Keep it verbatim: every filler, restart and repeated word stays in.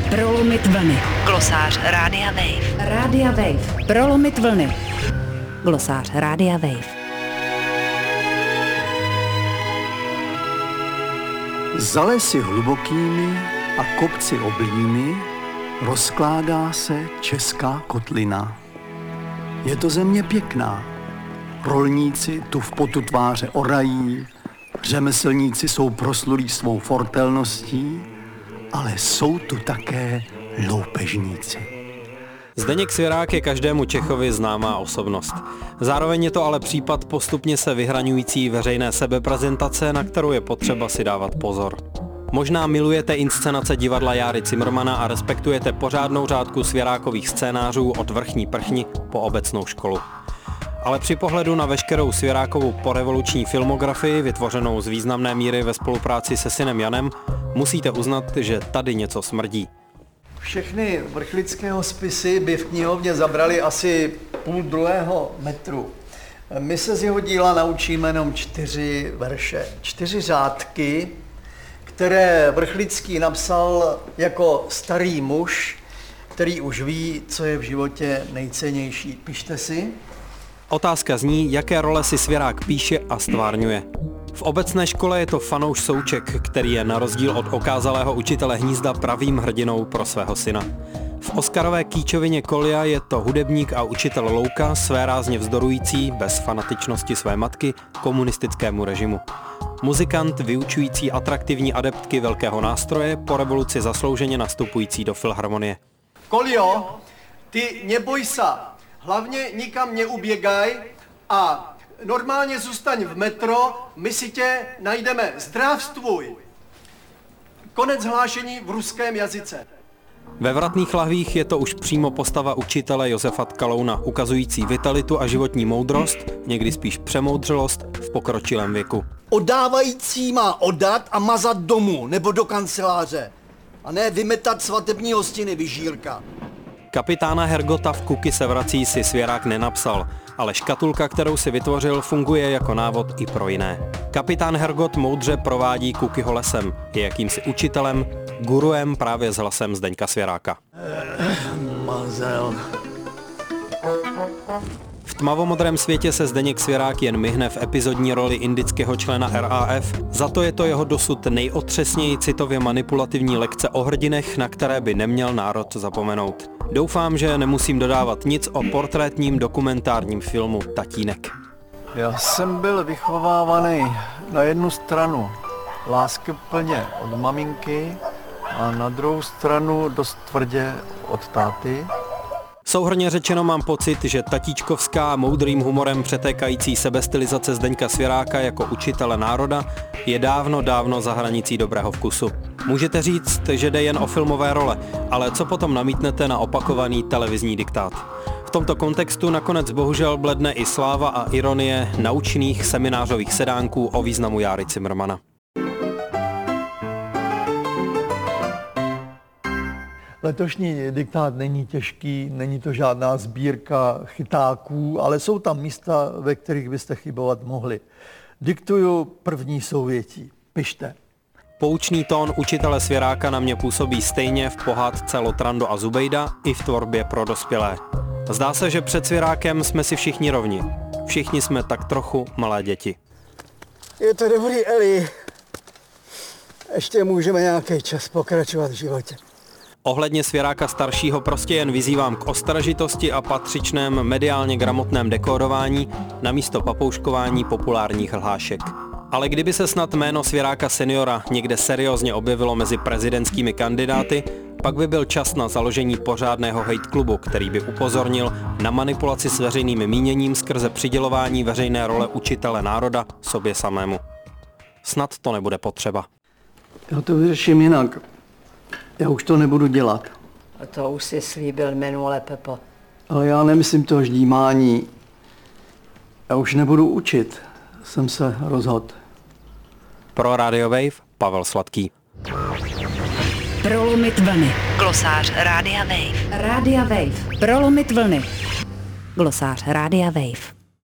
Prolomit vlny. Glosář Rádia Wave. Rádia Wave. Prolomit vlny. Glosář Rádia Wave. Za lesy hlubokými a kopci oblými rozkládá se česká kotlina. Je to země pěkná. Rolníci tu v potu tváře orají, řemeslníci jsou proslulí svou fortelností, ale jsou tu také loupežníci. Zdeněk Svěrák je každému Čechovi známá osobnost. Zároveň je to ale případ postupně se vyhraňující veřejné sebeprezentace, na kterou je potřeba si dávat pozor. Možná milujete inscenace divadla Járy Cimrmana a respektujete pořádnou řádku Svěrákových scénářů od vrchní prchni po obecnou školu. Ale při pohledu na veškerou Svěrákovu porevoluční filmografii, vytvořenou z významné míry ve spolupráci se synem Janem, musíte uznat, že tady něco smrdí. Všechny vrchlické spisy by v knihovně zabrali asi půl druhého metru. My se z jeho díla naučíme jenom čtyři verše, čtyři řádky, které Vrchlický napsal jako starý muž, který už ví, co je v životě nejcennější. Pište si. Otázka zní, jaké role si Svěrák píše a stvárňuje. V obecné škole je to fanouš Souček, který je na rozdíl od okázalého učitele Hnízda pravým hrdinou pro svého syna. V oscarové kýčovině Kolia je to hudebník a učitel Louka, svérázně vzdorující, bez fanatičnosti své matky, komunistickému režimu. Muzikant vyučující atraktivní adeptky velkého nástroje, po revoluci zaslouženě nastupující do filharmonie. Kolio, ty neboj sa, hlavně nikam neuběgaj a normálně zůstaň v metro, my si tě najdeme. Zdravstvuj! Konec hlášení v ruském jazyce. Ve Vratných lahvích je to už přímo postava učitele Josefa Tkalouna, ukazující vitalitu a životní moudrost, někdy spíš přemoudřelost v pokročilém věku. Odávající má odat a mazat domů nebo do kanceláře. A ne vymetat svatební hostiny, vyžírka. Kapitána Hergota v Kuky se vrací si Svěrák nenapsal, ale škatulka, kterou si vytvořil, funguje jako návod i pro jiné. Kapitán Hergot moudře provádí Kukyho lesem, je jakýmsi učitelem, guruem právě s hlasem Zdeňka Svěráka. Mazel. V tmavomodrém světě se Zdeněk Svěrák jen myhne v epizodní roli indického člena R A F, za to je to jeho dosud nejotřesněji citově manipulativní lekce o hrdinech, na které by neměl národ zapomenout. Doufám, že nemusím dodávat nic o portrétním dokumentárním filmu Tatínek. Já jsem byl vychovávaný na jednu stranu láskyplně od maminky a na druhou stranu dost tvrdě od táty. Souhrnně řečeno mám pocit, že tatíčkovská moudrým humorem přetékající sebestylizace Zdeňka Svěráka jako učitele národa je dávno, dávno za hranicí dobrého vkusu. Můžete říct, že jde jen o filmové role, ale co potom namítnete na opakovaný televizní diktát? V tomto kontextu nakonec bohužel bledne i sláva a ironie naučných seminářových sedánků o významu Járy Cimrmana. Letošní diktát není těžký, není to žádná sbírka chytáků, ale jsou tam místa, ve kterých byste chybovat mohli. Diktuju první souvětí. Pište. Poučný tón učitele Svěráka na mě působí stejně v pohádce Lotrando a Zubejda i v tvorbě pro dospělé. Zdá se, že před Svěrákem jsme si všichni rovni. Všichni jsme tak trochu malé děti. Je to dobrý, Eli. Ještě můžeme nějaký čas pokračovat v životě. Ohledně Svěráka staršího prostě jen vyzývám k ostražitosti a patřičném mediálně gramotném dekórování namísto papouškování populárních lhášek. Ale kdyby se snad jméno Svěráka seniora někde seriózně objevilo mezi prezidentskými kandidáty, pak by byl čas na založení pořádného hate klubu, který by upozornil na manipulaci s veřejným míněním skrze přidělování veřejné role učitele národa sobě samému. Snad to nebude potřeba. Já to vyřeším jinak. Já už to nebudu dělat. A to už si slíbil minule, Pepo. Ale já nemyslím to ždímání. Já už nebudu učit. Jsem se rozhodl. Pro Radio Wave Pavel Sladký. Prolomit vlny. Glosář Rádia Wave. Rádia Wave. Prolomit vlny. Glosář Rádia Wave.